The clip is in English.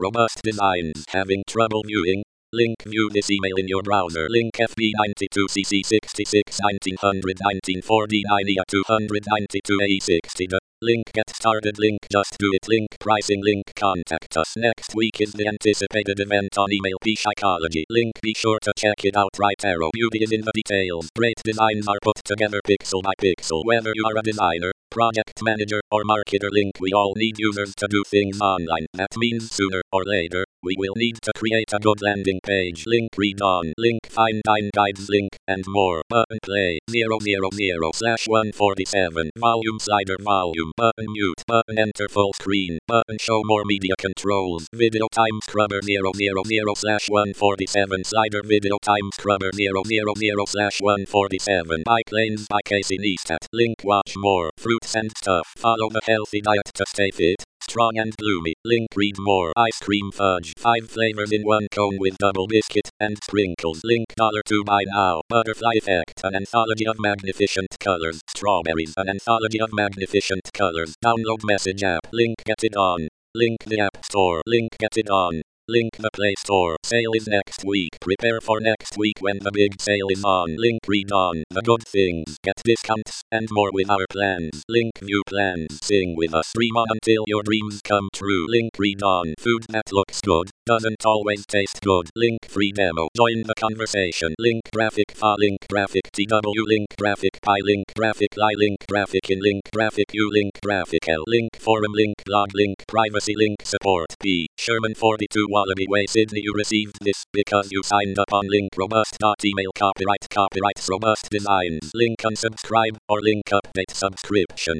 Robust designs. Having trouble viewing? Link. View this email in your browser. Link FB92CC66 1919 40 292 A60. Link. Get started. Link. Just do it. Link. Pricing. Link. Contact us. Next week is the anticipated event on email Psychology. Link. Be sure to check it out. Right arrow. Beauty is in the details. Great designs are put together pixel by pixel. Whether you are a designer, project manager, or marketer, Link. We all need users to do things online. That means sooner or later, we will need to create a good landing page. Link. Read on. Link. Find time guides. Link. And more. Button play. 000/147. Volume slider. Volume. Button mute. Button enter full screen. Button show more media controls. Video time scrubber 000/147. Slider. Video time scrubber 000/147. Bike lanes by Casey Neistat. Link. Watch more. Fruits and stuff. Follow the healthy diet to stay fit, strong and gloomy. Link. Read more. Ice cream fudge. 5 flavors in 1 cone with double biscuit and sprinkles. Link. $2 buy now. Butterfly effect. An anthology of magnificent colors. Strawberries. An anthology of magnificent colors. Download message app. Link. Get it on. Link. The App Store. Link. Get it on. Link. The Play Store. Sale is next week. Prepare for next week when the big sale is on. Link. Read on. The good things. Get discounts and more with our plans. Link. View plans. Sing with us. Dream on until your dreams come true. Link. Read on. Food that looks good doesn't always taste good. Link. Free demo. Join the conversation. Link. Graphic Fa. Link. Graphic TW. Link. Graphic Pi. Link. Graphic Li. Link. Graphic In. Link. Graphic U. Link. Graphic L. Link. Forum. Link. Blog. Link. Privacy. Link. Support. P. Sherman 42 Wallaby Way, Sydney. You received this because you signed up on link robust.email. Copyrights Robust Designs. Link unsubscribe or link update subscription.